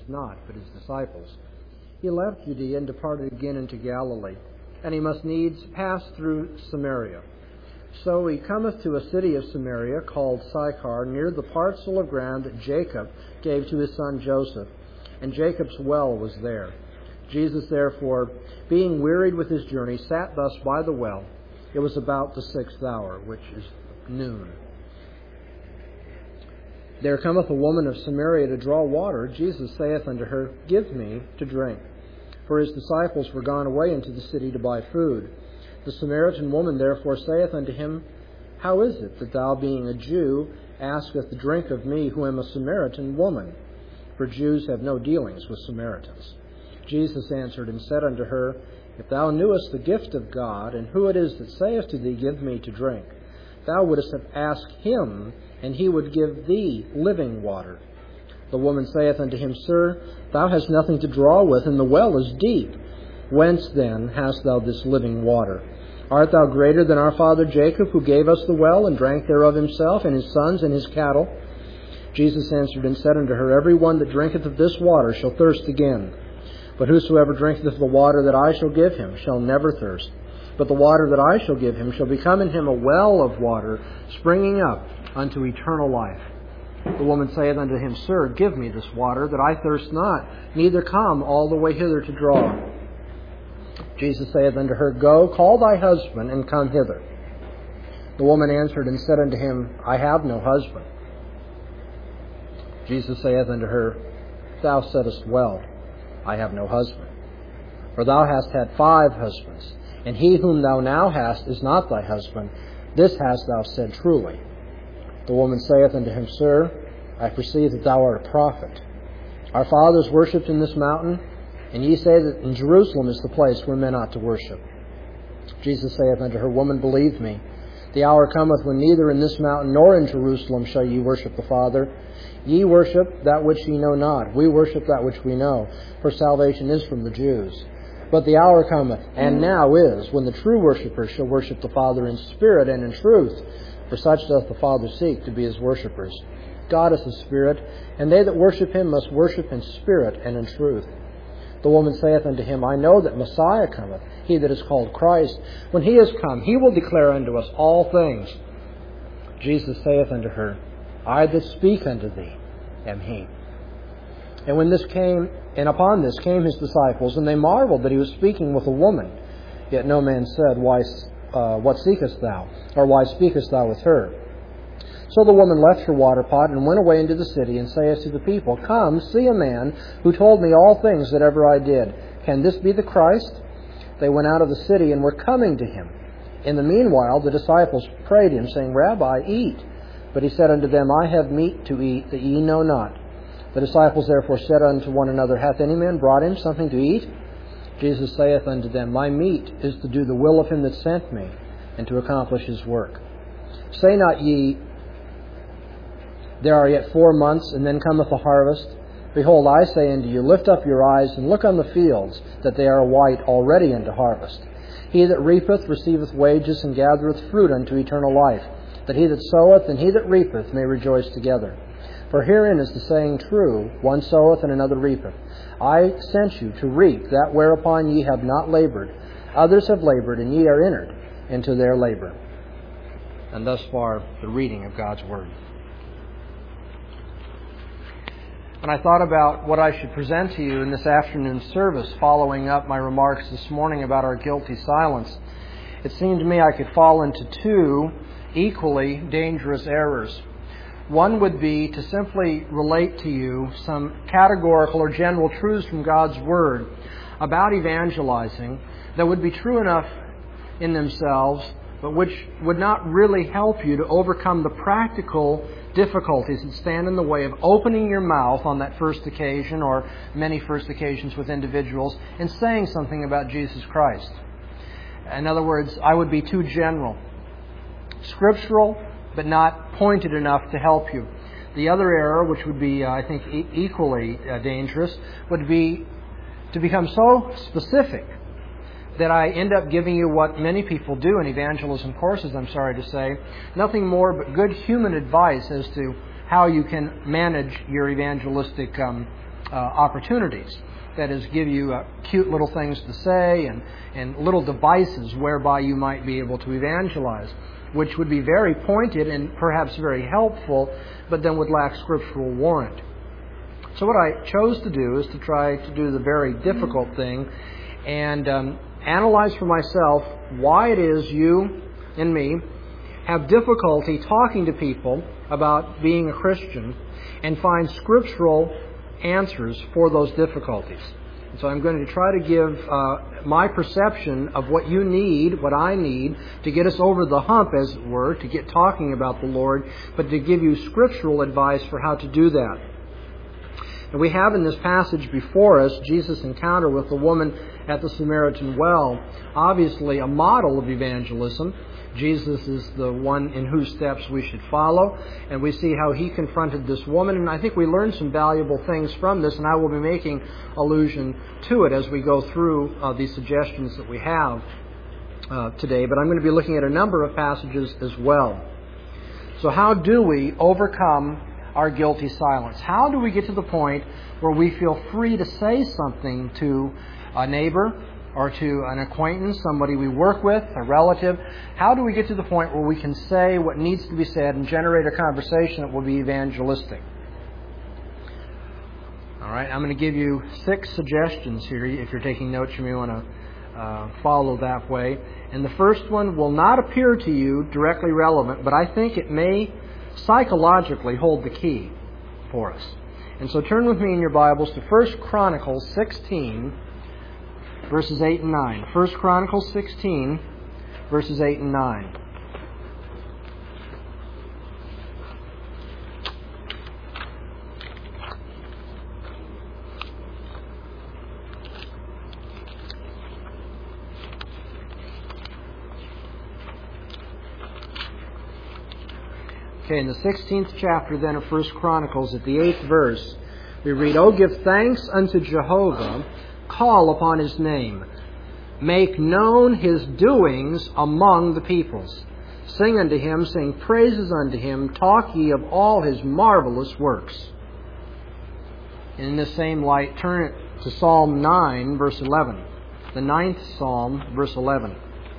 not, but his disciples. He left Judea and departed again into Galilee, and he must needs pass through Samaria. So he cometh to a city of Samaria called Sychar, near the parcel of ground that Jacob gave to his son Joseph, and Jacob's well was there. Jesus therefore, being wearied with his journey, sat thus by the well. It was about the 6th hour, which is noon. There cometh a woman of Samaria to draw water. Jesus saith unto her, Give me to drink. For his disciples were gone away into the city to buy food. The Samaritan woman therefore saith unto him, How is it that thou, being a Jew, asketh drink of me, who am a Samaritan woman? For Jews have no dealings with Samaritans. Jesus answered and said unto her, If thou knewest the gift of God, and who it is that saith to thee, Give me to drink, thou wouldest have asked him, and he would give thee living water. The woman saith unto him, Sir, thou hast nothing to draw with, and the well is deep. Whence then hast thou this living water? Art thou greater than our father Jacob, who gave us the well, and drank thereof himself, and his sons, and his cattle? Jesus answered and said unto her, Every one that drinketh of this water shall thirst again. But whosoever drinketh of the water that I shall give him shall never thirst. But the water that I shall give him shall become in him a well of water, springing up unto eternal life. The woman saith unto him, Sir, give me this water, that I thirst not, neither come all the way hither to draw. Jesus saith unto her, Go, call thy husband, and come hither. The woman answered and said unto him, I have no husband. Jesus saith unto her, Thou saidst well, I have no husband. For thou hast had 5 husbands, and he whom thou now hast is not thy husband. This hast thou said truly. The woman saith unto him, Sir, I perceive that thou art a prophet. Our fathers worshipped in this mountain, and ye say that in Jerusalem is the place where men ought to worship. Jesus saith unto her, Woman, believe me, the hour cometh when neither in this mountain nor in Jerusalem shall ye worship the Father. Ye worship that which ye know not. We worship that which we know, for salvation is from the Jews. But the hour cometh, and now is, when the true worshippers shall worship the Father in spirit and in truth. For such doth the Father seek to be his worshippers. God is a spirit, and they that worship him must worship in spirit and in truth. The woman saith unto him, I know that Messiah cometh, he that is called Christ. When he is come, he will declare unto us all things. Jesus saith unto her, I that speak unto thee am he. And when this came, and upon this came his disciples, and they marveled that he was speaking with a woman. Yet no man said, What seekest thou? Or why speakest thou with her? So the woman left her water pot, and went away into the city, and saith to the people, Come, see a man who told me all things that ever I did. Can this be the Christ? They went out of the city, and were coming to him. In the meanwhile the disciples prayed him, saying, Rabbi, eat. But he said unto them, I have meat to eat that ye know not. The disciples therefore said unto one another, Hath any man brought him something to eat? Jesus saith unto them, My meat is to do the will of him that sent me, and to accomplish his work. Say not ye, There are yet 4 months, and then cometh the harvest. Behold, I say unto you, Lift up your eyes, and look on the fields, that they are white already unto harvest. He that reapeth receiveth wages, and gathereth fruit unto eternal life, that he that soweth and he that reapeth may rejoice together. For herein is the saying true, One soweth and another reapeth. I sent you to reap that whereupon ye have not labored. Others have labored, and ye are entered into their labor. And thus far, the reading of God's Word. When I thought about what I should present to you in this afternoon's service, following up my remarks this morning about our guilty silence, it seemed to me I could fall into 2 equally dangerous errors. One would be to simply relate to you some categorical or general truths from God's Word about evangelizing that would be true enough in themselves, but which would not really help you to overcome the practical difficulties that stand in the way of opening your mouth on that first occasion or many first occasions with individuals and saying something about Jesus Christ. In other words, I would be too general. Scriptural, but not pointed enough to help you. The other error, which would be, I think, equally dangerous, would be to become so specific that I end up giving you what many people do in evangelism courses, I'm sorry to say, nothing more but good human advice as to how you can manage your evangelistic opportunities. That is, give you cute little things to say and little devices whereby you might be able to evangelize, which would be very pointed and perhaps very helpful, but then would lack scriptural warrant. So what I chose to do is to try to do the very difficult thing and analyze for myself why it is you and me have difficulty talking to people about being a Christian and find scriptural answers for those difficulties. So I'm going to try to give my perception of what you need, what I need, to get us over the hump, as it were, to get talking about the Lord, but to give you scriptural advice for how to do that. And we have in this passage before us Jesus' encounter with the woman at the Samaritan well, obviously a model of evangelism. Jesus is the one in whose steps we should follow, and we see how he confronted this woman, and I think we learned some valuable things from this, and I will be making allusion to it as we go through these suggestions that we have today, but I'm going to be looking at a number of passages as well. So how do we overcome our guilty silence? How do we get to the point where we feel free to say something to a neighbor or to an acquaintance, somebody we work with, a relative? How do we get to the point where we can say what needs to be said and generate a conversation that will be evangelistic? All right, I'm going to give you 6 suggestions here. If you're taking notes, you may want to follow that way. And the first one will not appear to you directly relevant, but I think it may psychologically hold the key for us. And so turn with me in your Bibles to 1 Chronicles 16, verses 8 and 9. 1 Chronicles 16, verses 8 and 9. Okay, in the 16th chapter then of 1 Chronicles, at the 8th verse, we read, "O give thanks unto Jehovah, call upon His name. Make known His doings among the peoples. Sing unto Him, sing praises unto Him, talk ye of all His marvelous works." And in the same light, turn it to Psalm 9, verse 11. The 9th Psalm, verse 11.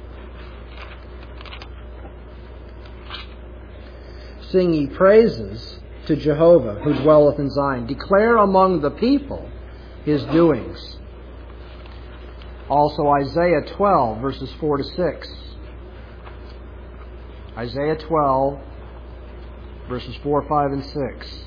"Sing ye praises to Jehovah, who dwelleth in Zion. Declare among the people His doings." Also Isaiah 12, verses 4 to 6. Isaiah 12, verses 4, 5, and 6.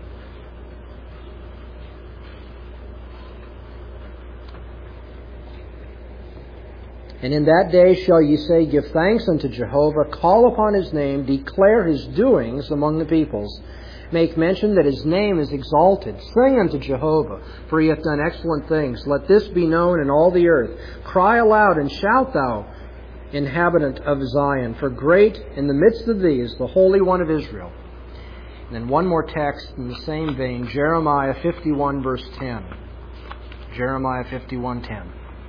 "And in that day shall ye say, Give thanks unto Jehovah, call upon His name, declare His doings among the peoples. Make mention that His name is exalted. Sing unto Jehovah, for He hath done excellent things. Let this be known in all the earth. Cry aloud and shout, thou inhabitant of Zion, for great in the midst of thee is the Holy One of Israel." And then one more text in the same vein, Jeremiah 51, verse 10. Jeremiah 51, 10.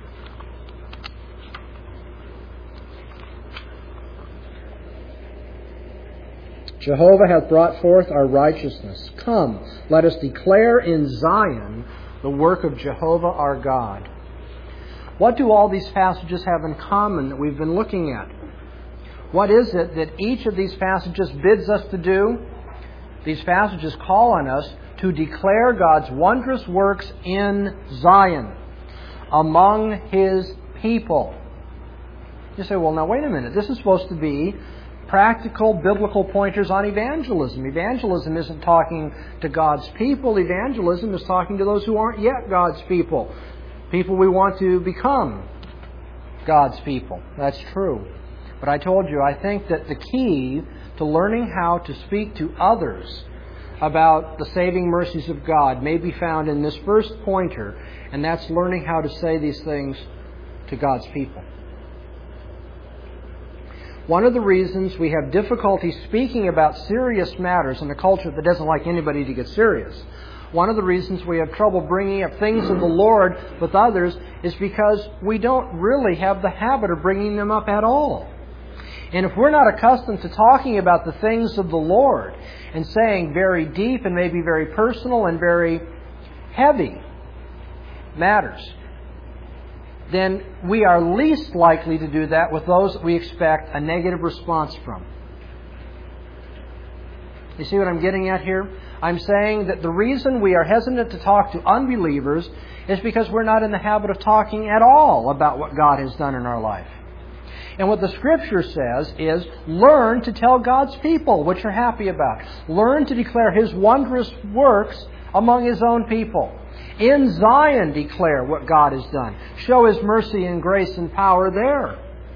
"Jehovah hath brought forth our righteousness. Come, let us declare in Zion the work of Jehovah our God." What do all these passages have in common that we've been looking at? What is it that each of these passages bids us to do? These passages call on us to declare God's wondrous works in Zion, among His people. You say, well, now wait a minute. This is supposed to be practical biblical pointers on evangelism. Evangelism isn't talking to God's people. Evangelism is talking to those who aren't yet God's people. People we want to become God's people. That's true. But I told you, I think that the key to learning how to speak to others about the saving mercies of God may be found in this first pointer, and that's learning how to say these things to God's people. One of the reasons we have difficulty speaking about serious matters in a culture that doesn't like anybody to get serious, one of the reasons we have trouble bringing up things of the Lord with others is because we don't really have the habit of bringing them up at all. And if we're not accustomed to talking about the things of the Lord and saying very deep and maybe very personal and very heavy matters, then we are least likely to do that with those that we expect a negative response from. You see what I'm getting at here? I'm saying that the reason we are hesitant to talk to unbelievers is because we're not in the habit of talking at all about what God has done in our life. And what the Scripture says is, learn to tell God's people what you're happy about. Learn to declare His wondrous works among His own people. In Zion, declare what God has done. Show His mercy and grace and power there.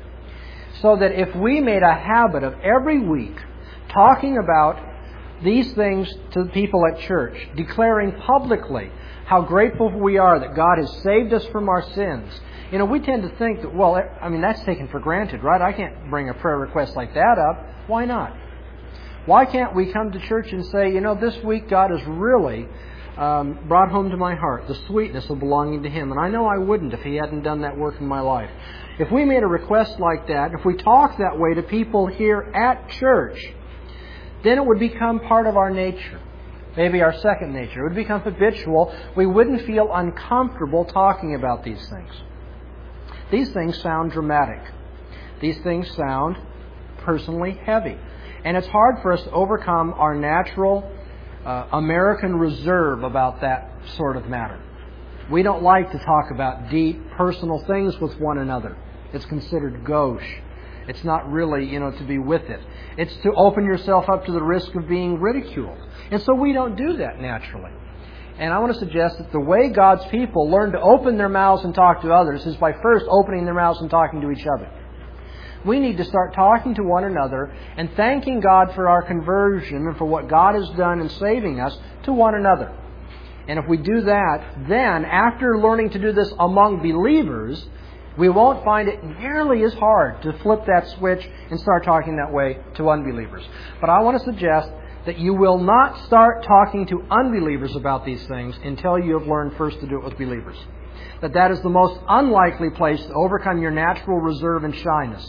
So that if we made a habit of every week talking about these things to the people at church, declaring publicly how grateful we are that God has saved us from our sins. You know, we tend to think that, well, I mean, that's taken for granted, right? I can't bring a prayer request like that up. Why not? Why can't we come to church and say, you know, this week God has really brought home to my heart the sweetness of belonging to Him. And I know I wouldn't if He hadn't done that work in my life. If we made a request like that, if we talk that way to people here at church, then it would become part of our nature. Maybe our second nature. It would become habitual. We wouldn't feel uncomfortable talking about these things. These things sound dramatic. These things sound personally heavy. And it's hard for us to overcome our natural American reserve about that sort of matter. We don't like to talk about deep, personal things with one another. It's considered gauche. It's not really, to be with it. It's to open yourself up to the risk of being ridiculed. And so we don't do that naturally. And I want to suggest that the way God's people learn to open their mouths and talk to others is by first opening their mouths and talking to each other. We need to start talking to one another and thanking God for our conversion and for what God has done in saving us to one another. And if we do that, then after learning to do this among believers, we won't find it nearly as hard to flip that switch and start talking that way to unbelievers. But I want to suggest that you will not start talking to unbelievers about these things until you have learned first to do it with believers. That is the most unlikely place to overcome your natural reserve and shyness.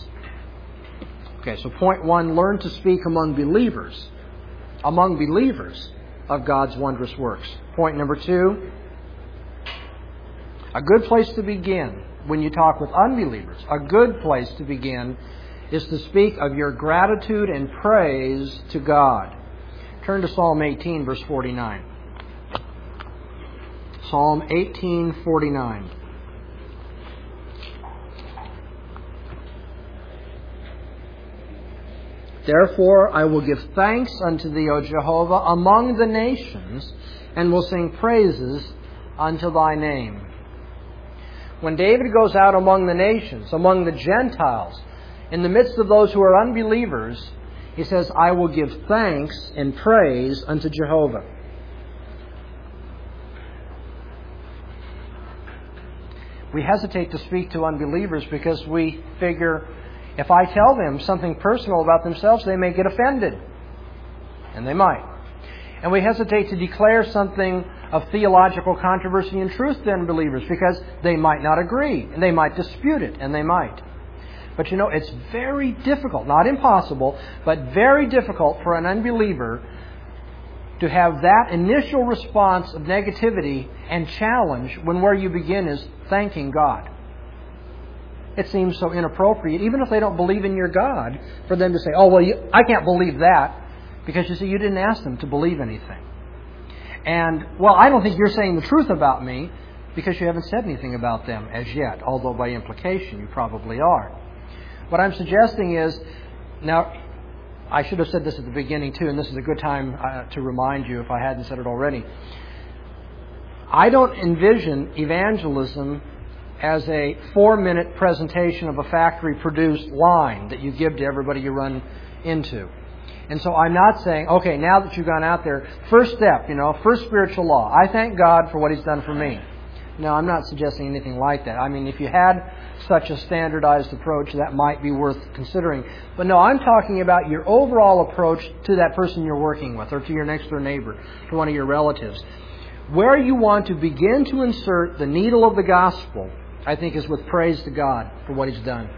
Okay, so point 1, learn to speak among believers of God's wondrous works. Point number 2, a good place to begin when you talk with unbelievers, a good place to begin is to speak of your gratitude and praise to God. Turn to Psalm 18, verse 49. Psalm 18:49. Therefore I will give thanks unto Thee, O Jehovah, among the nations, and will sing praises unto Thy name. When David goes out among the nations, among the Gentiles, in the midst of those who are unbelievers, he says, I will give thanks and praise unto Jehovah. We hesitate to speak to unbelievers because we figure if I tell them something personal about themselves, they may get offended. And they might. And we hesitate to declare something of theological controversy and truth to unbelievers because they might not agree, and they might dispute it, and they might. But it's very difficult, not impossible, but very difficult for an unbeliever to have that initial response of negativity and challenge when where you begin is thanking God. It seems so inappropriate, even if they don't believe in your God, for them to say, oh, well, I can't believe that, because you didn't ask them to believe anything. And, well, I don't think you're saying the truth about me, because you haven't said anything about them as yet, although by implication you probably are. What I'm suggesting is, now, I should have said this at the beginning too, and this is a good time to remind you if I hadn't said it already. I don't envision evangelism as a 4-minute presentation of a factory-produced line that you give to everybody you run into. And so I'm not saying, okay, now that you've gone out there, first step, first spiritual law. I thank God for what He's done for me. No, I'm not suggesting anything like that. I mean, if you had such a standardized approach, that might be worth considering. But no, I'm talking about your overall approach to that person you're working with, or to your next door neighbor, to one of your relatives. Where you want to begin to insert the needle of the gospel, I think, is with praise to God for what He's done.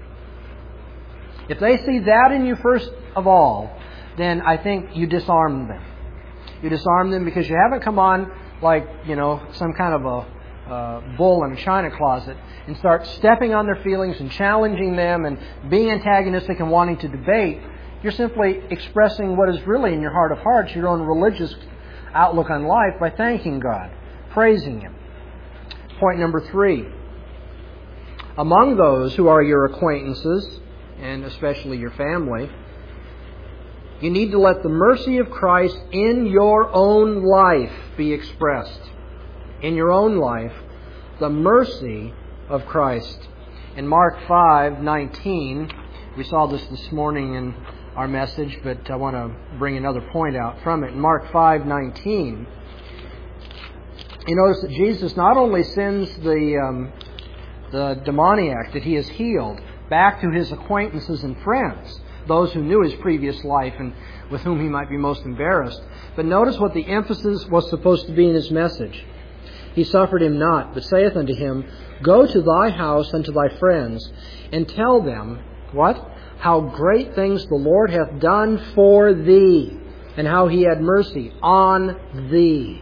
If they see that in you first of all, then I think you disarm them. You disarm them because you haven't come on like, some kind of a bull in a china closet and start stepping on their feelings and challenging them and being antagonistic and wanting to debate, you're simply expressing what is really in your heart of hearts, your own religious outlook on life, by thanking God, praising Him. Point number 3. Among those who are your acquaintances, and especially your family, you need to let the mercy of Christ in your own life be expressed. In your own life, the mercy of Christ. In Mark 5:19, we saw this morning in our message, but I want to bring another point out from it. In Mark 5:19, you notice that Jesus not only sends the demoniac that He has healed back to his acquaintances and friends, those who knew his previous life and with whom he might be most embarrassed, but notice what the emphasis was supposed to be in His message. He suffered him not, but saith unto him, Go to thy house and to thy friends, and tell them, what? How great things the Lord hath done for thee, and how He had mercy on thee.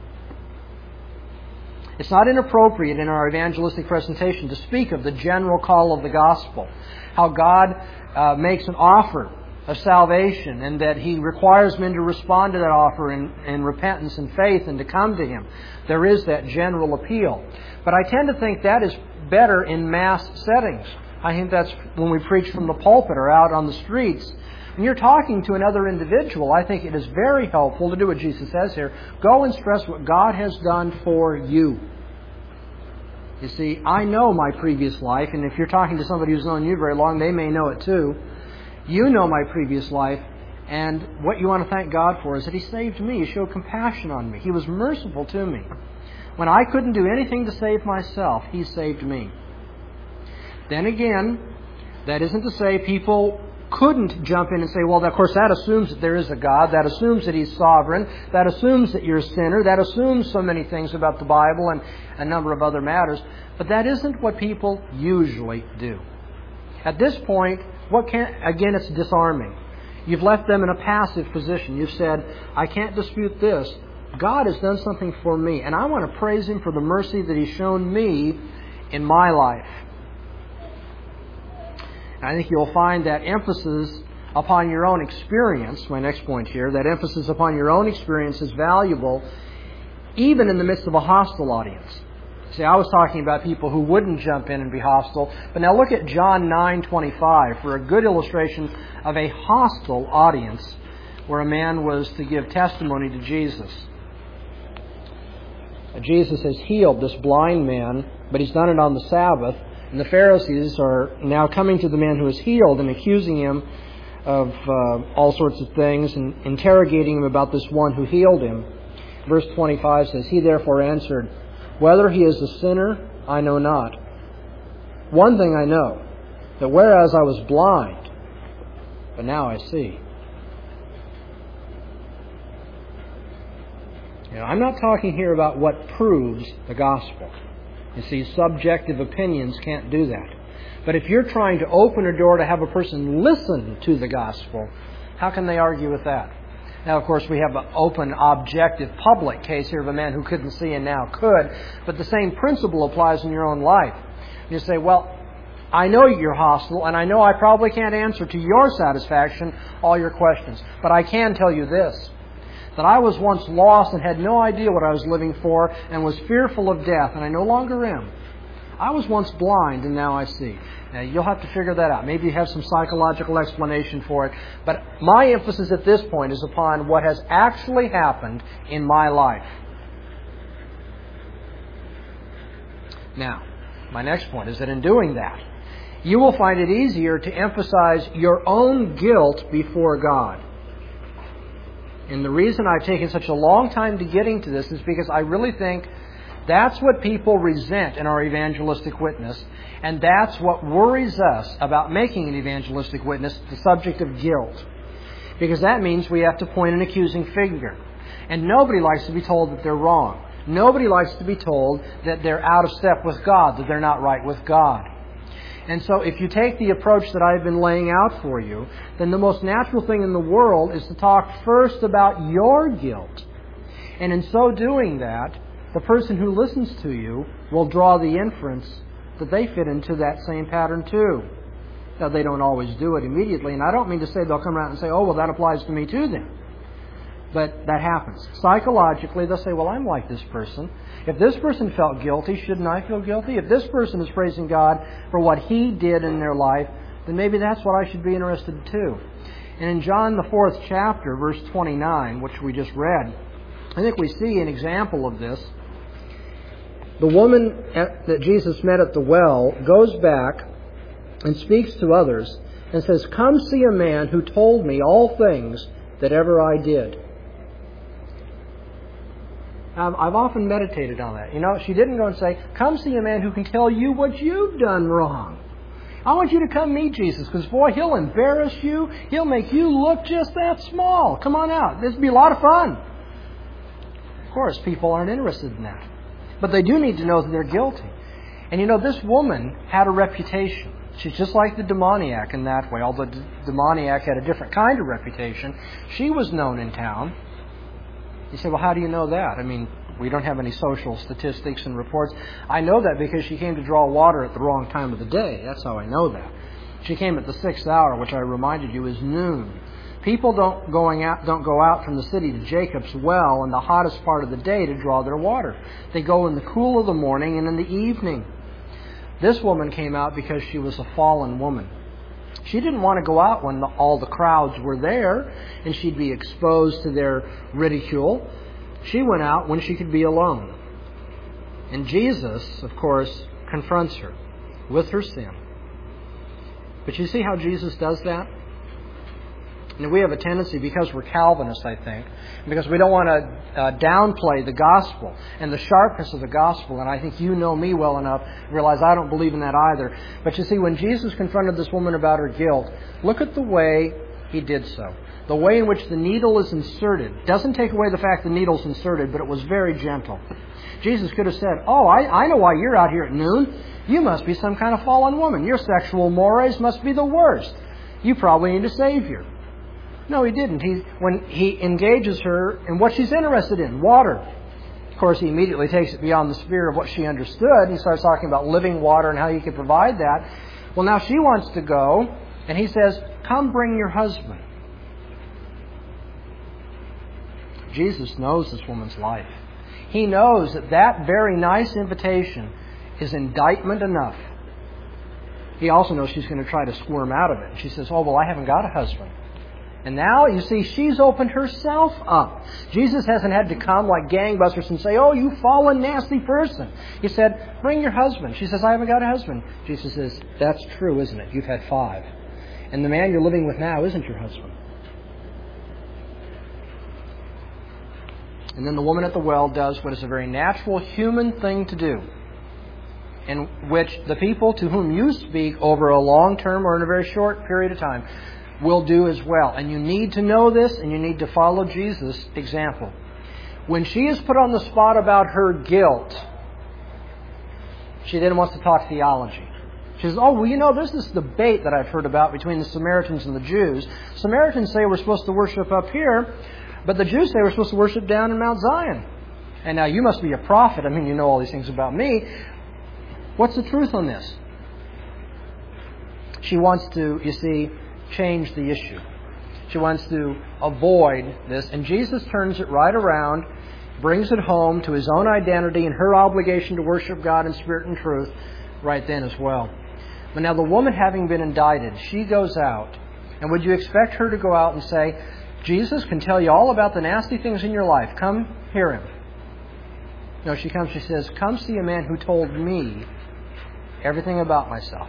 It's not inappropriate in our evangelistic presentation to speak of the general call of the gospel, how God makes an offer of salvation, and that He requires men to respond to that offer in repentance and faith and to come to Him. There is that general appeal. But I tend to think that is better in mass settings. I think that's when we preach from the pulpit or out on the streets. When you're talking to another individual, I think it is very helpful to do what Jesus says here. Go and stress what God has done for you. You see, I know my previous life, and if you're talking to somebody who's known you very long, they may know it too. You know my previous life, and what you want to thank God for is that He saved me. He showed compassion on me. He was merciful to me. When I couldn't do anything to save myself, He saved me. Then again, that isn't to say people couldn't jump in and say, well, of course, that assumes that there is a God. That assumes that He's sovereign. That assumes that you're a sinner. That assumes so many things about the Bible and a number of other matters. But that isn't what people usually do. At this point, again, it's disarming. You've left them in a passive position. You've said, I can't dispute this. God has done something for me, and I want to praise Him for the mercy that He's shown me in my life. I think you'll find that emphasis upon your own experience, my next point here, that emphasis upon your own experience is valuable even in the midst of a hostile audience. See, I was talking about people who wouldn't jump in and be hostile, but now look at John 9:25 for a good illustration of a hostile audience where a man was to give testimony to Jesus. Jesus has healed this blind man, but He's done it on the Sabbath. And the Pharisees are now coming to the man who is healed and accusing him of all sorts of things and interrogating him about this one who healed him. Verse 25 says, He therefore answered, Whether he is a sinner, I know not. One thing I know, that whereas I was blind, but now I see. I'm not talking here about what proves the gospel. You see, subjective opinions can't do that. But if you're trying to open a door to have a person listen to the gospel, how can they argue with that? Now, of course, we have an open, objective, public case here of a man who couldn't see and now could. But the same principle applies in your own life. You say, well, I know you're hostile, and I know I probably can't answer to your satisfaction all your questions. But I can tell you this, that I was once lost and had no idea what I was living for and was fearful of death, and I no longer am. I was once blind, and now I see. Now, you'll have to figure that out. Maybe you have some psychological explanation for it. But my emphasis at this point is upon what has actually happened in my life. Now, my next point is that in doing that, you will find it easier to emphasize your own guilt before God. And the reason I've taken such a long time to getting to this is because I really think that's what people resent in our evangelistic witness, and that's what worries us about making an evangelistic witness, the subject of guilt. Because that means we have to point an accusing finger. And nobody likes to be told that they're wrong. Nobody likes to be told that they're out of step with God, that they're not right with God. And so if you take the approach that I've been laying out for you, then the most natural thing in the world is to talk first about your guilt. And in so doing that, the person who listens to you will draw the inference that they fit into that same pattern too. Now, they don't always do it immediately, and I don't mean to say they'll come around and say, oh, well, that applies to me too then. But that happens. Psychologically, they'll say, well, I'm like this person. If this person felt guilty, shouldn't I feel guilty? If this person is praising God for what He did in their life, then maybe that's what I should be interested in too. And in John, the 4th chapter, verse 29, which we just read, I think we see an example of this. The woman that Jesus met at the well goes back and speaks to others and says, come see a man who told me all things that ever I did. I've often meditated on that. You know, she didn't go and say, come see a man who can tell you what you've done wrong. I want you to come meet Jesus because, boy, He'll embarrass you. He'll make you look just that small. Come on out. This will be a lot of fun. Of course, people aren't interested in that. But they do need to know that they're guilty. And you know, this woman had a reputation. She's just like the demoniac in that way, although the demoniac had a different kind of reputation. She was known in town. You say, well, how do you know that? I mean, we don't have any social statistics and reports. I know that because she came to draw water at the wrong time of the day. That's how I know that. She came at the 6th hour, which I reminded you is noon. People don't go out from the city to Jacob's well in the hottest part of the day to draw their water. They go in the cool of the morning and in the evening. This woman came out because she was a fallen woman. She didn't want to go out when all the crowds were there and she'd be exposed to their ridicule. She went out when she could be alone. And Jesus, of course, confronts her with her sin. But you see how Jesus does that? And we have a tendency, because we're Calvinists, I think, because we don't want to downplay the gospel and the sharpness of the gospel, and I think you know me well enough to realize I don't believe in that either. But you see, when Jesus confronted this woman about her guilt, look at the way He did so. The way in which the needle is inserted doesn't take away the fact the needle's inserted, but it was very gentle. Jesus could have said, oh, I know why you're out here at noon. You must be some kind of fallen woman. Your sexual mores must be the worst. You probably need a Savior. No, He didn't. When He engages her in what she's interested in, water. Of course, He immediately takes it beyond the sphere of what she understood. He starts talking about living water and how He could provide that. Well, now she wants to go, and He says, come bring your husband. Jesus knows this woman's life. He knows that that very nice invitation is indictment enough. He also knows she's going to try to squirm out of it. And she says, oh, well, I haven't got a husband. And now, you see, she's opened herself up. Jesus hasn't had to come like gangbusters and say, oh, you fallen, nasty person. He said, bring your husband. She says, I haven't got a husband. Jesus says, that's true, isn't it? You've had 5. And the man you're living with now isn't your husband. And then the woman at the well does what is a very natural human thing to do, in which the people to whom you speak over a long term or in a very short period of time will do as well. And you need to know this, and you need to follow Jesus' example. When she is put on the spot about her guilt, she then wants to talk theology. She says, oh, well, you know, there's this debate that I've heard about between the Samaritans and the Jews. Samaritans say we're supposed to worship up here, but the Jews say we're supposed to worship down in Mount Zion. And now you must be a prophet. I mean, you know all these things about me. What's the truth on this? She wants to, you see, change the issue. She wants to avoid this. And Jesus turns it right around, brings it home to His own identity and her obligation to worship God in spirit and truth right then as well. But now the woman, having been indicted, she goes out. And would you expect her to go out and say, Jesus can tell you all about the nasty things in your life. Come hear Him. No, she comes, she says, come see a man who told me everything about myself.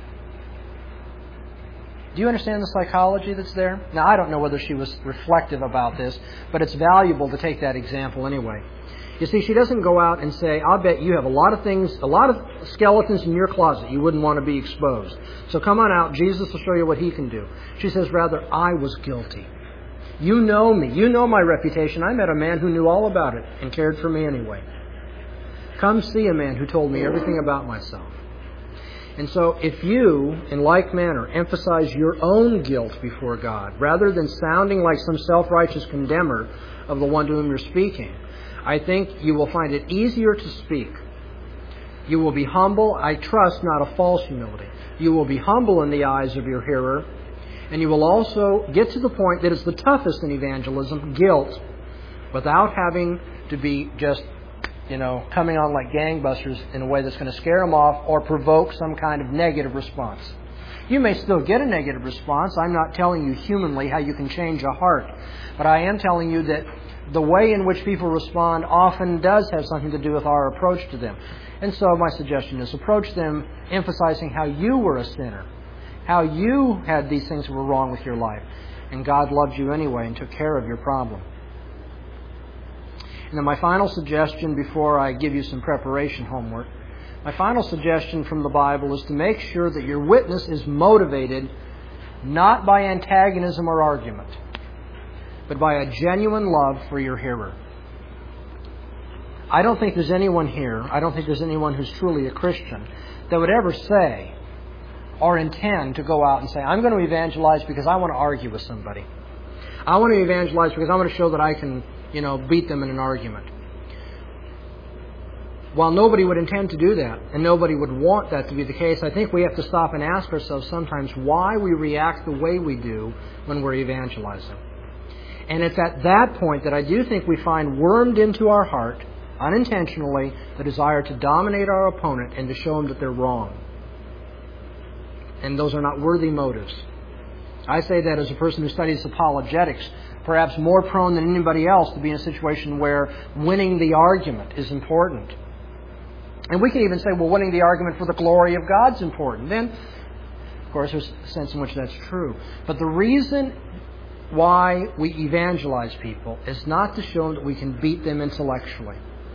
Do you understand the psychology that's there? Now, I don't know whether she was reflective about this, but it's valuable to take that example anyway. You see, she doesn't go out and say, I'll bet you have a lot of things, a lot of skeletons in your closet you wouldn't want to be exposed. So come on out, Jesus will show you what He can do. She says, rather, I was guilty. You know me. You know my reputation. I met a man who knew all about it and cared for me anyway. Come see a man who told me everything about myself. And so if you, in like manner, emphasize your own guilt before God, rather than sounding like some self-righteous condemner of the one to whom you're speaking, I think you will find it easier to speak. You will be humble, I trust, not a false humility. You will be humble in the eyes of your hearer, and you will also get to the point that is the toughest in evangelism, guilt, without having to be just, coming on like gangbusters in a way that's going to scare them off or provoke some kind of negative response. You may still get a negative response. I'm not telling you humanly how you can change a heart, but I am telling you that the way in which people respond often does have something to do with our approach to them. And so my suggestion is approach them emphasizing how you were a sinner, how you had these things that were wrong with your life, and God loved you anyway and took care of your problem. And then my final suggestion before I give you some preparation homework, my final suggestion from the Bible is to make sure that your witness is motivated not by antagonism or argument, but by a genuine love for your hearer. I don't think there's anyone here, I don't think there's anyone who's truly a Christian that would ever say or intend to go out and say, I'm going to evangelize because I want to argue with somebody. I want to evangelize because I want to show that I can, beat them in an argument. While nobody would intend to do that, and nobody would want that to be the case, I think we have to stop and ask ourselves sometimes why we react the way we do when we're evangelizing. And it's at that point that I do think we find wormed into our heart, unintentionally, the desire to dominate our opponent and to show them that they're wrong. And those are not worthy motives. I say that as a person who studies apologetics, perhaps more prone than anybody else to be in a situation where winning the argument is important. And we can even say, well, winning the argument for the glory of God is important. Then, of course, there's a sense in which that's true. But the reason why we evangelize people is not to show them that we can beat them intellectually.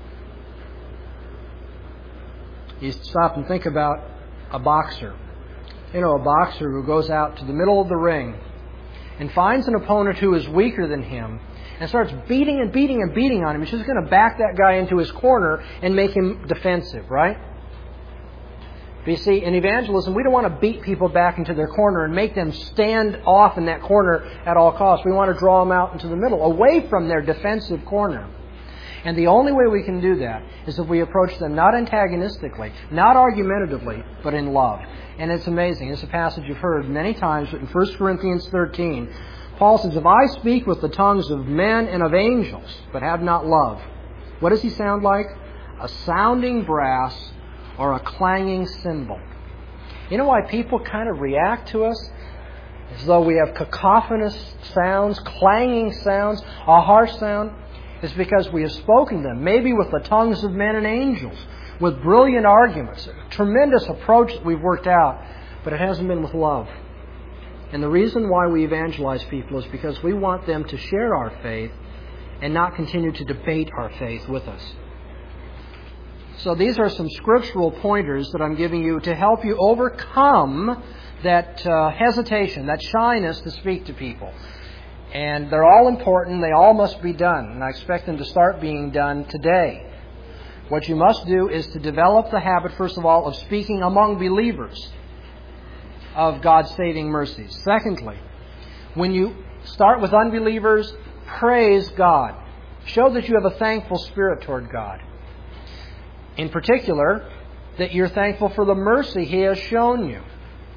You stop and think about a boxer. A boxer who goes out to the middle of the ring and finds an opponent who is weaker than him and starts beating and beating and beating on him. He's just going to back that guy into his corner and make him defensive, right? But you see, in evangelism, we don't want to beat people back into their corner and make them stand off in that corner at all costs. We want to draw them out into the middle, away from their defensive corner. And the only way we can do that is if we approach them not antagonistically, not argumentatively, but in love. And it's amazing. It's a passage you've heard many times, but in 1 Corinthians 13, Paul says, if I speak with the tongues of men and of angels, but have not love, what does he sound like? A sounding brass or a clanging cymbal. You know why people kind of react to us as though we have cacophonous sounds, clanging sounds, a harsh sound? It's because we have spoken them, maybe with the tongues of men and angels, with brilliant arguments, a tremendous approach that we've worked out, but it hasn't been with love. And the reason why we evangelize people is because we want them to share our faith and not continue to debate our faith with us. So these are some scriptural pointers that I'm giving you to help you overcome that hesitation, that shyness to speak to people. And they're all important. They all must be done. And I expect them to start being done today. What you must do is to develop the habit, first of all, of speaking among believers of God's saving mercies. Secondly, when you start with unbelievers, praise God. Show that you have a thankful spirit toward God. In particular, that you're thankful for the mercy He has shown you.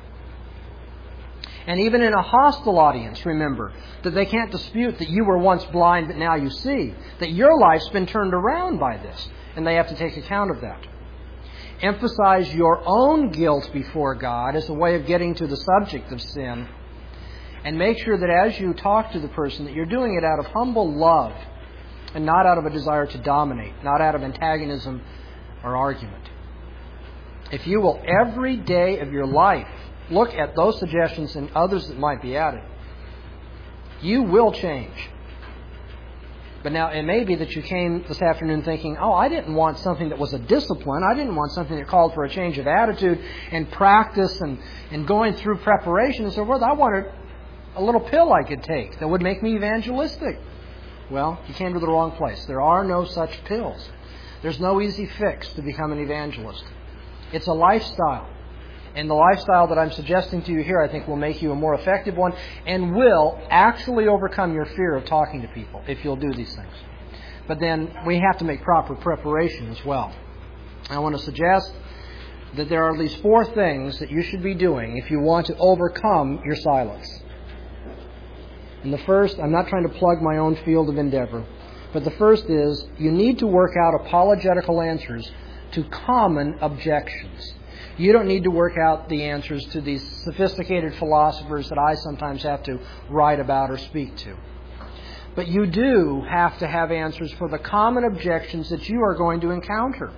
And even in a hostile audience, remember that they can't dispute that you were once blind but now you see. That your life's been turned around by this. And they have to take account of that. Emphasize your own guilt before God as a way of getting to the subject of sin. And make sure that as you talk to the person that you're doing it out of humble love and not out of a desire to dominate, not out of antagonism or argument. If you will every day of your life look at those suggestions and others that might be added, you will change. But now, it may be that you came this afternoon thinking, I didn't want something that was a discipline. I didn't want something that called for a change of attitude and practice and going through preparation and so forth. I wanted a little pill I could take that would make me evangelistic. Well, you came to the wrong place. There are no such pills. There's no easy fix to become an evangelist. It's a lifestyle. And the lifestyle that I'm suggesting to you here, I think, will make you a more effective one and will actually overcome your fear of talking to people if you'll do these things. But then we have to make proper preparation as well. I want to suggest that there are at least 4 things that you should be doing if you want to overcome your silence. And the first, I'm not trying to plug my own field of endeavor, but the first is you need to work out apologetical answers to common objections. You don't need to work out the answers to these sophisticated philosophers that I sometimes have to write about or speak to. But you do have to have answers for the common objections that you are going to encounter.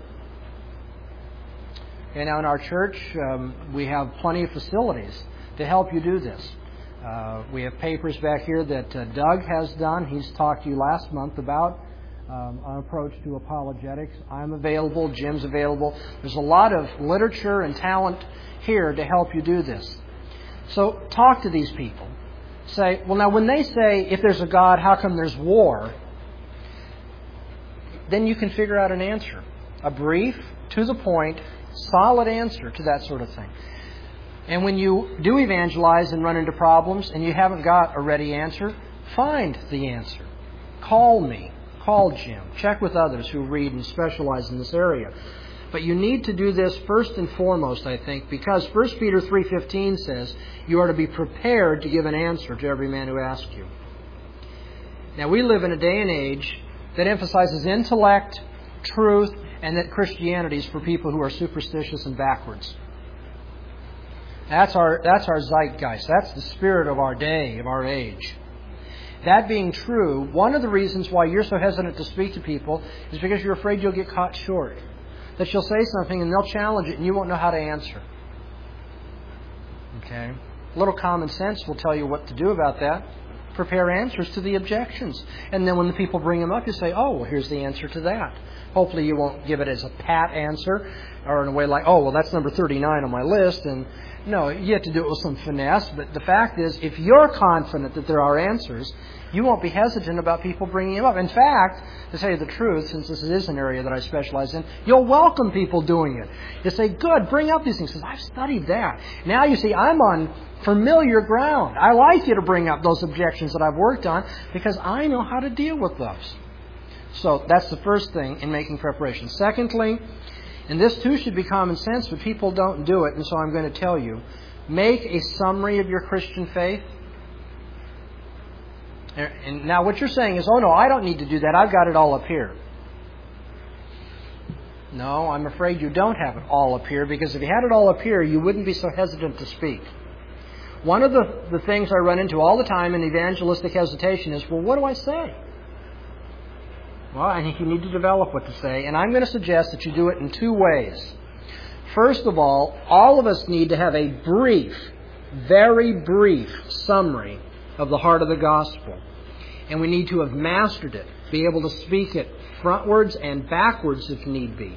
And now in our church, we have plenty of facilities to help you do this. We have papers back here that Doug has done. He's talked to you last month about an approach to apologetics. I'm available. Jim's available. There's a lot of literature and talent here to help you do this. So talk to these people. Say, well, now when they say, if there's a God, how come there's war? Then you can figure out an answer. A brief, to the point, solid answer to that sort of thing. And when you do evangelize and run into problems and you haven't got a ready answer, find the answer. Call me. Call Jim. Check with others who read and specialize in this area. But you need to do this first and foremost, I think, because 1 Peter 3:15 says you are to be prepared to give an answer to every man who asks you. Now, we live in a day and age that emphasizes intellect, truth, and that Christianity is for people who are superstitious and backwards. That's our zeitgeist. That's the spirit of our day, of our age. That being true, one of the reasons why you're so hesitant to speak to people is because you're afraid you'll get caught short. That you'll say something and they'll challenge it and you won't know how to answer. Okay? A little common sense will tell you what to do about that. Prepare answers to the objections. And then when the people bring them up, you say, oh, well, here's the answer to that. Hopefully you won't give it as a pat answer or in a way like, oh, well, that's number 39 on my list. And no, you have to do it with some finesse. But the fact is, if you're confident that there are answers, you won't be hesitant about people bringing them up. In fact, to tell you the truth, since this is an area that I specialize in, you'll welcome people doing it. You say, good, bring up these things. Says, I've studied that. Now you see, I'm on familiar ground. I like you to bring up those objections that I've worked on because I know how to deal with those. So that's the first thing in making preparation. Secondly, and this too should be common sense, but people don't do it, and so I'm going to tell you, make a summary of your Christian faith. And now what you're saying is, oh no, I don't need to do that. I've got it all up here. No, I'm afraid you don't have it all up here, because if you had it all up here, you wouldn't be so hesitant to speak. One of the things I run into all the time in evangelistic hesitation is, well, what do I say? Well, I think you need to develop what to say, and I'm going to suggest that you do it in 2 ways. First of all of us need to have a brief, very brief summary of the heart of the gospel. And we need to have mastered it, be able to speak it frontwards and backwards if need be.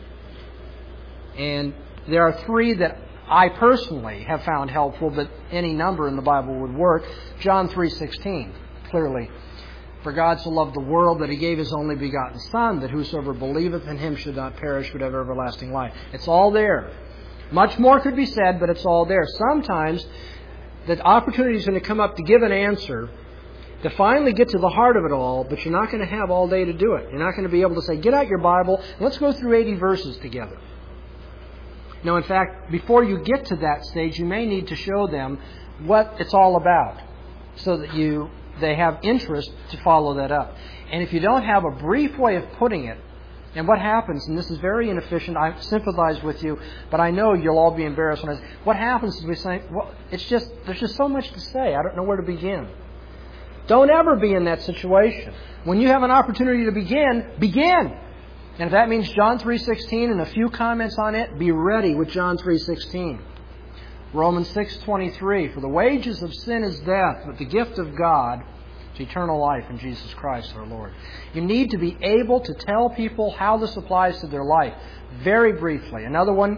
And there are 3 that I personally have found helpful, but any number in the Bible would work. John 3:16, clearly. For God so loved the world that He gave His only begotten Son, that whosoever believeth in Him should not perish but have everlasting life. It's all there. Much more could be said, but it's all there. Sometimes the opportunity is going to come up to give an answer, to finally get to the heart of it all, but you're not going to have all day to do it. You're not going to be able to say, get out your Bible, and let's go through 80 verses together. Now, in fact, before you get to that stage, you may need to show them what it's all about so that they have interest to follow that up. And if you don't have a brief way of putting it, and what happens, and this is very inefficient, I sympathize with you, but I know you'll all be embarrassed when I say, what happens is we say, well, there's just so much to say, I don't know where to begin. Don't ever be in that situation. When you have an opportunity to begin. And if that means John 3:16 and a few comments on it, be ready with John 3:16. Romans 6:23, for the wages of sin is death, but the gift of God is eternal life in Jesus Christ our Lord. You need to be able to tell people how this applies to their life, very briefly. Another one,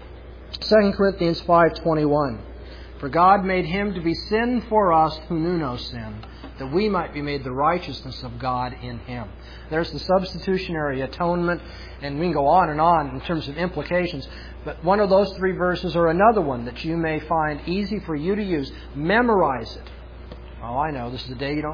2 Corinthians 5:21, for God made Him to be sin for us who knew no sin, that we might be made the righteousness of God in Him. There's the substitutionary atonement, and we can go on in terms of implications. But one of those 3 verses or another one that you may find easy for you to use, memorize it. Oh, I know, this is the day you don't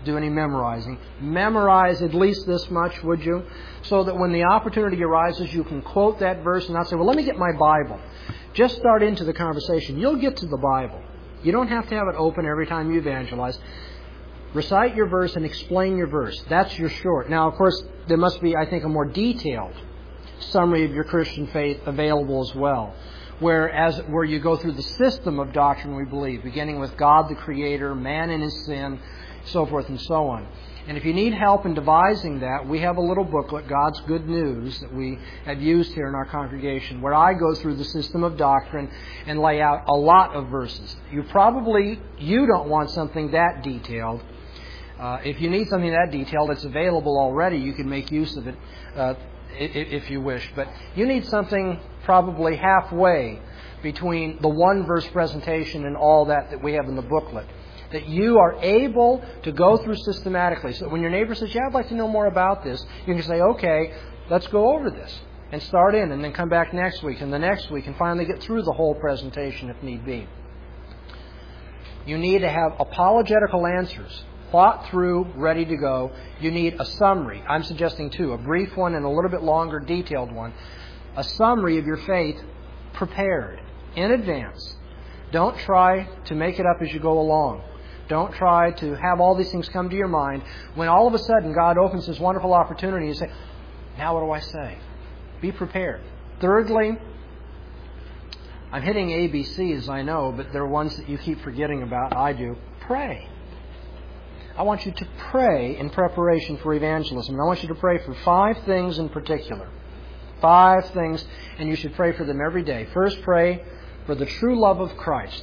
do any memorizing. Memorize at least this much, would you? So that when the opportunity arises, you can quote that verse and not say, well, let me get my Bible. Just start into the conversation. You'll get to the Bible. You don't have to have it open every time you evangelize. Recite your verse and explain your verse. That's your short. Now, of course, there must be, I think, a more detailed summary of your Christian faith available as well, where you go through the system of doctrine we believe, beginning with God the Creator, man in his sin, so forth and so on. And if you need help in devising that, we have a little booklet, God's Good News, that we have used here in our congregation, where I go through the system of doctrine and lay out a lot of verses. You don't want something that detailed. If you need something that detailed, it's available already. You can make use of it if you wish. But you need something probably halfway between the one verse presentation and all that we have in the booklet, that you are able to go through systematically. So when your neighbor says, yeah, I'd like to know more about this, you can say, okay, let's go over this and start in and then come back next week and the next week and finally get through the whole presentation if need be. You need to have apologetical answers thought through, ready to go. You need a summary. I'm suggesting two, a brief one and a little bit longer, detailed one. A summary of your faith prepared in advance. Don't try to make it up as you go along. Don't try to have all these things come to your mind when all of a sudden God opens this wonderful opportunity. You say, now what do I say? Be prepared. Thirdly, I'm hitting ABCs, I know, but there are ones that you keep forgetting about. I do. Pray. I want you to pray in preparation for evangelism. I want you to pray for 5 things in particular. 5 things, and you should pray for them every day. First, pray for the true love of Christ.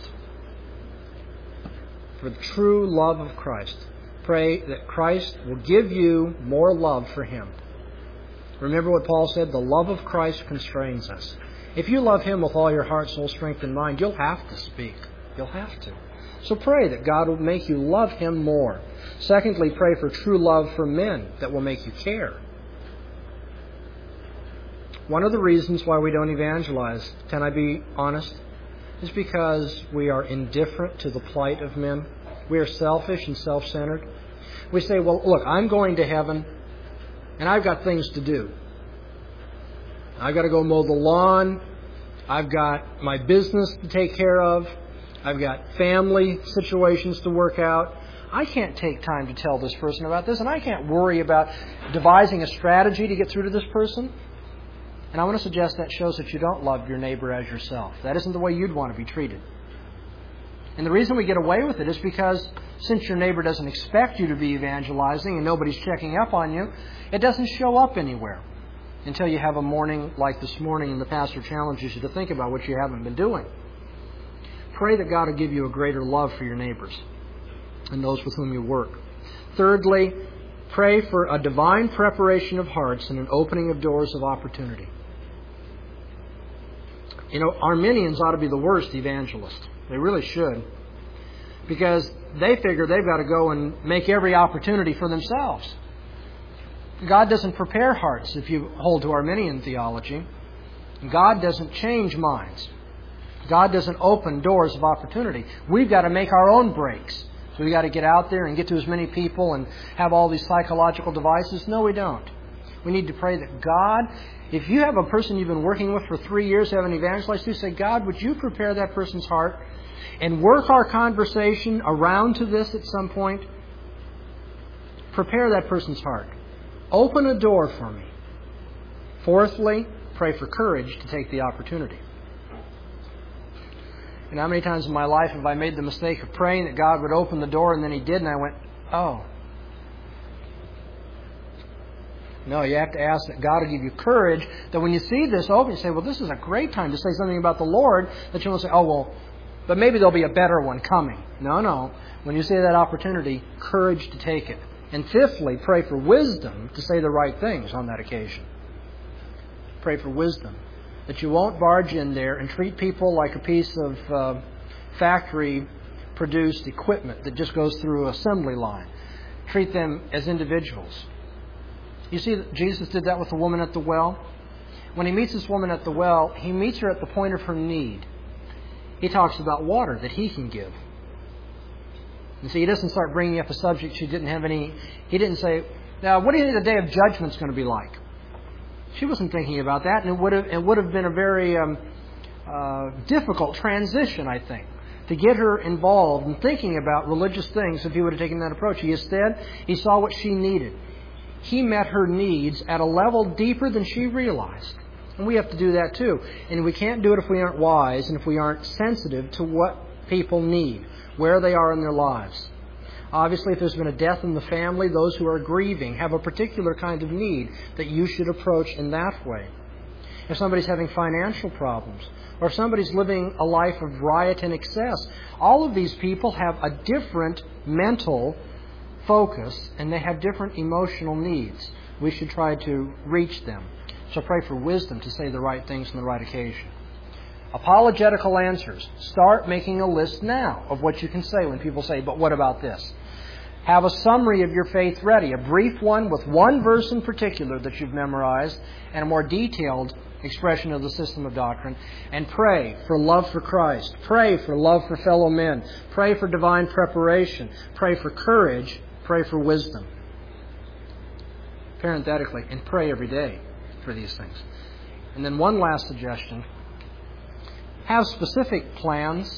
For the true love of Christ. Pray that Christ will give you more love for Him. Remember what Paul said, the love of Christ constrains us. If you love Him with all your heart, soul, strength, and mind, you'll have to speak. You'll have to. So pray that God will make you love Him more. Secondly, pray for true love for men that will make you care. One of the reasons why we don't evangelize, can I be honest, is because we are indifferent to the plight of men. We are selfish and self-centered. We say, well, look, I'm going to heaven, and I've got things to do. I've got to go mow the lawn. I've got my business to take care of. I've got family situations to work out. I can't take time to tell this person about this, and I can't worry about devising a strategy to get through to this person. And I want to suggest that shows that you don't love your neighbor as yourself. That isn't the way you'd want to be treated. And the reason we get away with it is because since your neighbor doesn't expect you to be evangelizing and nobody's checking up on you, it doesn't show up anywhere until you have a morning like this morning and the pastor challenges you to think about what you haven't been doing. Pray that God will give you a greater love for your neighbors and those with whom you work. Thirdly, pray for a divine preparation of hearts and an opening of doors of opportunity. You know, Arminians ought to be the worst evangelists. They really should. Because they figure they've got to go and make every opportunity for themselves. God doesn't prepare hearts if you hold to Arminian theology. God doesn't change minds. God doesn't open doors of opportunity. We've got to make our own breaks. So we've got to get out there and get to as many people and have all these psychological devices. No, we don't. We need to pray that God, if you have a person you've been working with for 3 years, haven't evangelized, you say, God, would you prepare that person's heart and work our conversation around to this at some point? Prepare that person's heart. Open a door for me. Fourthly, pray for courage to take the opportunity. And how many times in my life have I made the mistake of praying that God would open the door and then He did and I went, oh. No, you have to ask that God will give you courage that when you see this open, you say, well, this is a great time to say something about the Lord, that you won't say, oh, well, but maybe there'll be a better one coming. No. When you see that opportunity, courage to take it. And fifthly, pray for wisdom to say the right things on that occasion. Pray for wisdom. That you won't barge in there and treat people like a piece of factory-produced equipment that just goes through an assembly line. Treat them as individuals. You see, Jesus did that with the woman at the well. When He meets this woman at the well, He meets her at the point of her need. He talks about water that He can give. You see, he doesn't start bringing up a subject she didn't have any... He didn't say, now, what do you think the day of judgment's going to be like? She wasn't thinking about that, and it would have been a very difficult transition, I think, to get her involved in thinking about religious things if he would have taken that approach. Instead, he saw what she needed. He met her needs at a level deeper than she realized. And we have to do that too. And we can't do it if we aren't wise and if we aren't sensitive to what people need, where they are in their lives. Obviously, if there's been a death in the family, those who are grieving have a particular kind of need that you should approach in that way. If somebody's having financial problems, or if somebody's living a life of riot and excess, all of these people have a different mental focus and they have different emotional needs. We should try to reach them. So pray for wisdom to say the right things on the right occasion. Apologetical answers. Start making a list now of what you can say when people say, but what about this? Have a summary of your faith ready, a brief one with one verse in particular that you've memorized and a more detailed expression of the system of doctrine. And pray for love for Christ. Pray for love for fellow men. Pray for divine preparation. Pray for courage. Pray for wisdom. Parenthetically, and pray every day for these things. And then one last suggestion. Have specific plans.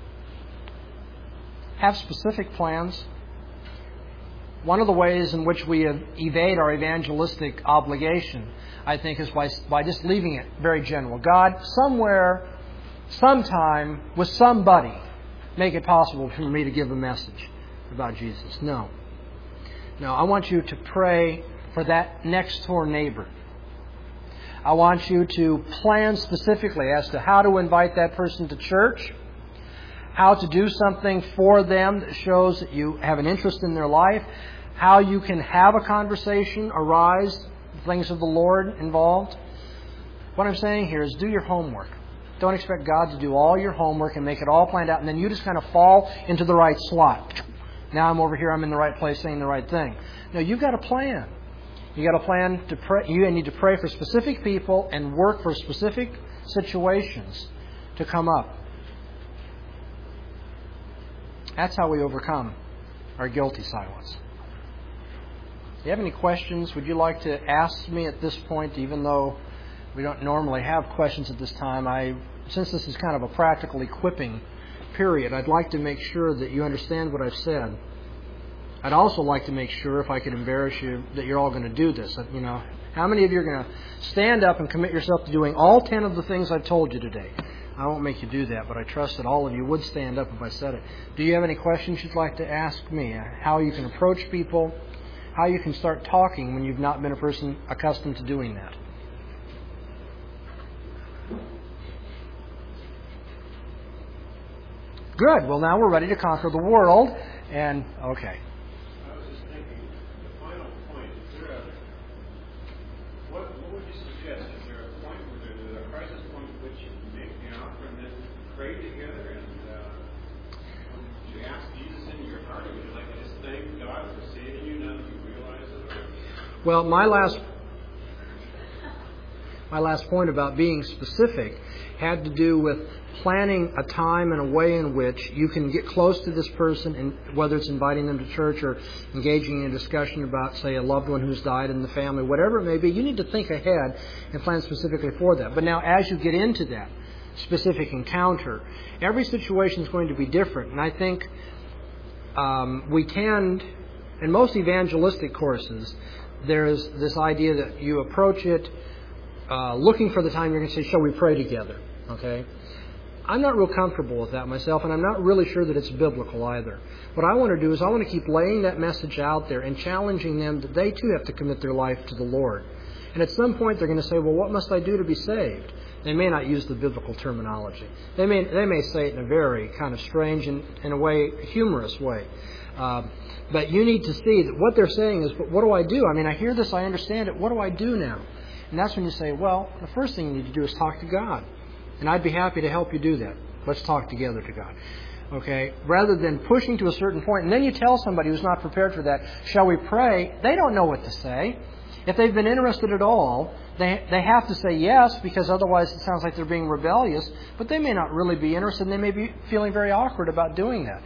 Have specific plans. One of the ways in which we evade our evangelistic obligation, I think, is by just leaving it very general. God, somewhere, sometime, with somebody, make it possible for me to give a message about Jesus. No. No, I want you to pray for that next door neighbor. I want you to plan specifically as to how to invite that person to church, how to do something for them that shows that you have an interest in their life, how you can have a conversation arise, things of the Lord involved. What I'm saying here is do your homework. Don't expect God to do all your homework and make it all planned out, and then you just kind of fall into the right slot. Now I'm over here, I'm in the right place saying the right thing. No, you've got a plan. You've got a plan to pray. You need to pray for specific people and work for specific situations to come up. That's how we overcome our guilty silence. Do you have any questions? Would you like to ask me at this point, even though we don't normally have questions at this time? Since this is kind of a practical equipping period, I'd like to make sure that you understand what I've said. I'd also like to make sure, if I could embarrass you, that you're all going to do this. You know, how many of you are going to stand up and commit yourself to doing all 10 of the things I've told you today? I won't make you do that, but I trust that all of you would stand up if I said it. Do you have any questions you'd like to ask me? How you can approach people? How you can start talking when you've not been a person accustomed to doing that? Good. Well, now we're ready to conquer the world. And, okay. I was just thinking, the final point, what would you suggest? Is there a point where there's a crisis point at which you make the offer and then pray together and you ask Jesus into your heart, or would you like to just thank God for saving you now that you realize it? Well, my last point about being specific had to do with planning a time and a way in which you can get close to this person, and whether it's inviting them to church or engaging in a discussion about, say, a loved one who's died in the family, whatever it may be, you need to think ahead and plan specifically for that. But now, as you get into that specific encounter, every situation is going to be different. And I think we tend, in most evangelistic courses, there's this idea that you approach it looking for the time you're going to say, shall we pray together? Okay? I'm not real comfortable with that myself, and I'm not really sure that it's biblical either. What I want to do is I want to keep laying that message out there and challenging them that they too have to commit their life to the Lord. And at some point they're going to say, well, what must I do to be saved? They may not use the biblical terminology. They may say it in a very kind of strange and, in a way, humorous way. But you need to see that what they're saying is, but what do I do? I mean, I hear this, I understand it. What do I do now? And that's when you say, well, the first thing you need to do is talk to God. And I'd be happy to help you do that. Let's talk together to God. Okay? Rather than pushing to a certain point, and then you tell somebody who's not prepared for that, shall we pray? They don't know what to say. If they've been interested at all, they have to say yes, because otherwise it sounds like they're being rebellious, but they may not really be interested, and they may be feeling very awkward about doing that.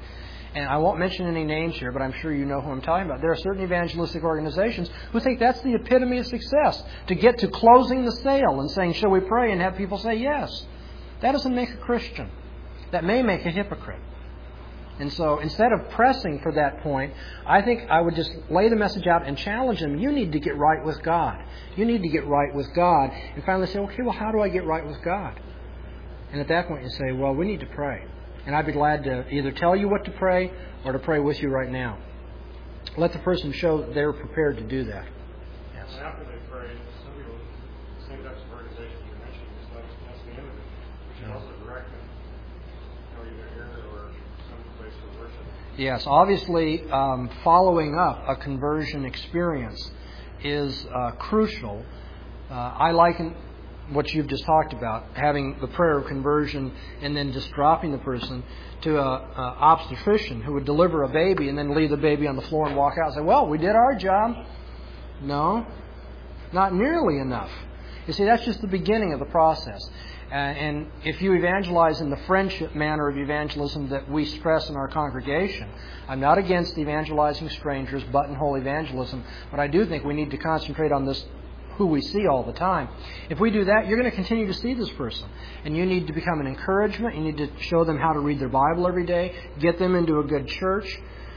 And I won't mention any names here, but I'm sure you know who I'm talking about. There are certain evangelistic organizations who think that's the epitome of success, to get to closing the sale and saying, shall we pray, and have people say yes. That doesn't make a Christian. That may make a hypocrite. And so instead of pressing for that point, I think I would just lay the message out and challenge them. You need to get right with God. You need to get right with God. And finally say, okay, well, how do I get right with God? And at that point you say, well, we need to pray. And I'd be glad to either tell you what to pray or to pray with you right now. Let the person show that they're prepared to do that. Yes. And after they pray, some people, the same types of organizations you mentioned, just that's the end of it. We should also direct them, either here or some place for worship. Yes, obviously following up a conversion experience is crucial. I liken what you've just talked about, having the prayer of conversion and then just dropping the person, to an obstetrician who would deliver a baby and then leave the baby on the floor and walk out and say, well, we did our job. No, not nearly enough. You see, that's just the beginning of the process. And if you evangelize in the friendship manner of evangelism that we stress in our congregation, I'm not against evangelizing strangers, buttonhole evangelism, but I do think we need to concentrate on this who we see all the time. If we do that, you're going to continue to see this person. And you need to become an encouragement. You need to show them how to read their Bible every day, get them into a good church,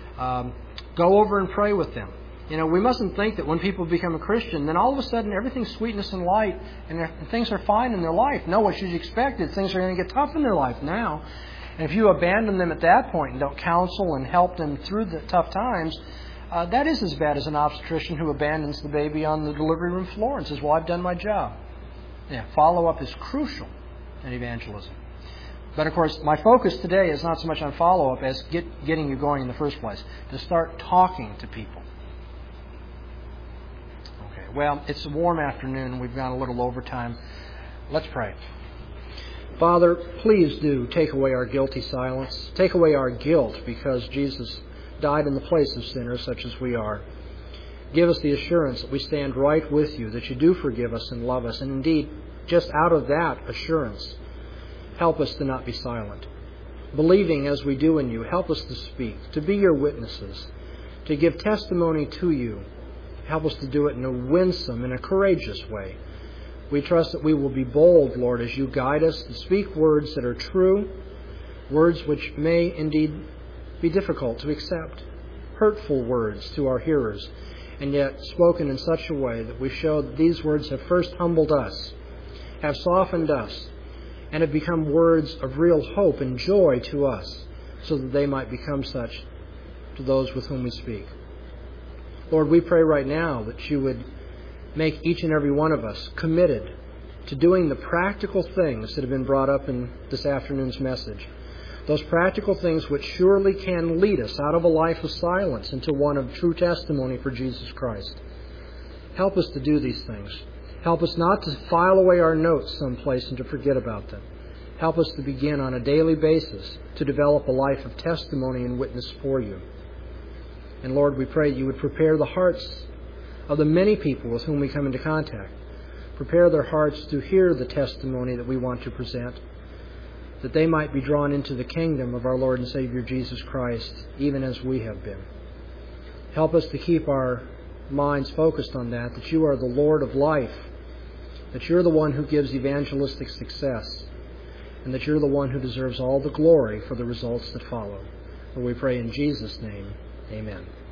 go over and pray with them. You know, we mustn't think that when people become a Christian, then all of a sudden everything's sweetness and light and things are fine in their life. No, what you expect is things are going to get tough in their life now. And if you abandon them at that point and don't counsel and help them through the tough times, that is as bad as an obstetrician who abandons the baby on the delivery room floor and says, well, I've done my job. Yeah, follow-up is crucial in evangelism. But, of course, my focus today is not so much on follow-up as getting you going in the first place, to start talking to people. Okay, well, it's a warm afternoon. We've gone a little overtime. Let's pray. Father, please do take away our guilty silence. Take away our guilt because Jesus died in the place of sinners such as we are. Give us the assurance that we stand right with you, that you do forgive us and love us. And indeed, just out of that assurance, help us to not be silent. Believing as we do in you, help us to speak, to be your witnesses, to give testimony to you. Help us to do it in a winsome and a courageous way. We trust that we will be bold, Lord, as you guide us to speak words that are true, words which may indeed be difficult to accept, hurtful words to our hearers, and yet spoken in such a way that we show that these words have first humbled us, have softened us, and have become words of real hope and joy to us, so that they might become such to those with whom we speak. Lord, we pray right now that you would make each and every one of us committed to doing the practical things that have been brought up in this afternoon's message. Those practical things which surely can lead us out of a life of silence into one of true testimony for Jesus Christ. Help us to do these things. Help us not to file away our notes someplace and to forget about them. Help us to begin on a daily basis to develop a life of testimony and witness for you. And Lord, we pray you would prepare the hearts of the many people with whom we come into contact. Prepare their hearts to hear the testimony that we want to present, that they might be drawn into the kingdom of our Lord and Savior Jesus Christ, even as we have been. Help us to keep our minds focused on that you are the Lord of life, that you're the one who gives evangelistic success, and that you're the one who deserves all the glory for the results that follow. For we pray in Jesus' name, amen.